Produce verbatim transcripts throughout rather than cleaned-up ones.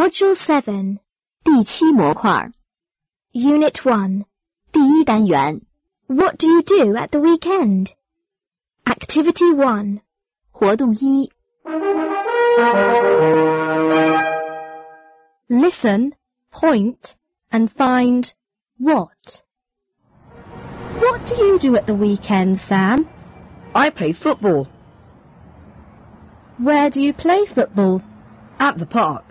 Module seven, 第七模块 Unit one. 第一单元 What do you do at the weekend? Activity one. 活动一 Listen, point, and find what. What do you do at the weekend, Sam? I play football. Where do you play football? At the park.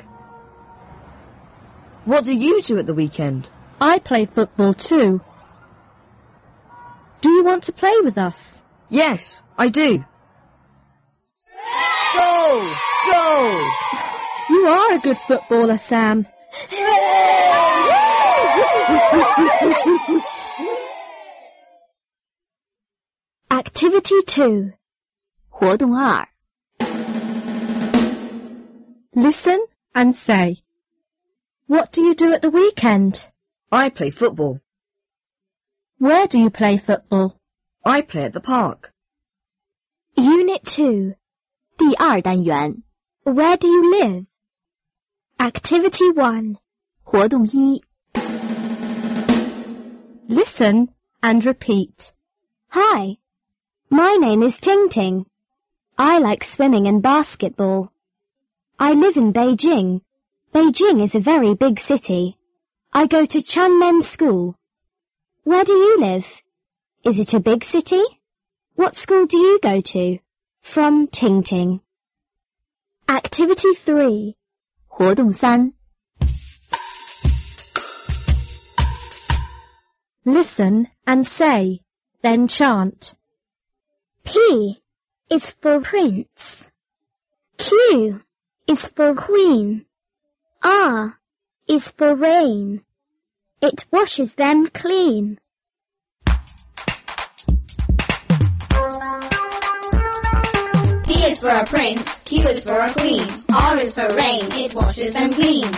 What do you do at the weekend? I play football too. Do you want to play with us? Yes, I do. Goal! Goal! You are a good footballer, Sam. Activity two. 活动二 Listen and say. What do you do at the weekend? I play football. Where do you play football? I play at the park. Unit two. 第二单元 Where do you live? Activity one. 活动一 Listen and repeat. Hi. My name is Ting Ting. I like swimming and basketball. I live in Beijing. Beijing is a very big city. I go to Chunmen School. Where do you live? Is it a big city? What school do you go to? From Ting Ting. Activity three. 活动三 Listen and say, then chant. P is for Prince. Q is for Queen. R is for rain. It washes them clean. P is for a prince, Q is for a queen, R is for rain, it washes them clean.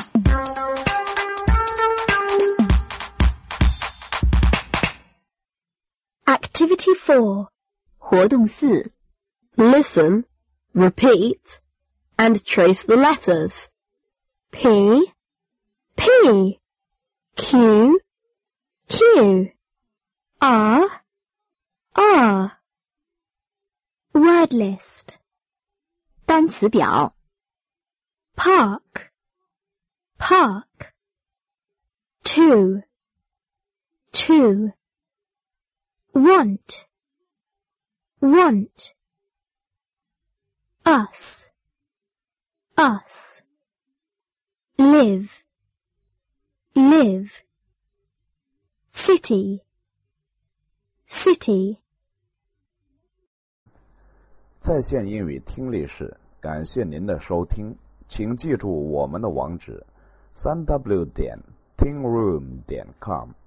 Activity four. 活动四 Listen, repeat, and trace the letters. P, P, Q, Q, R, R. Word list. 单词表 Park, park. Two, two. Want, want. Us, us. Live, live. City, city. 在线英语听力室，感谢您的收听，请记住我们的网址：三 w 点 tingroom 点 com。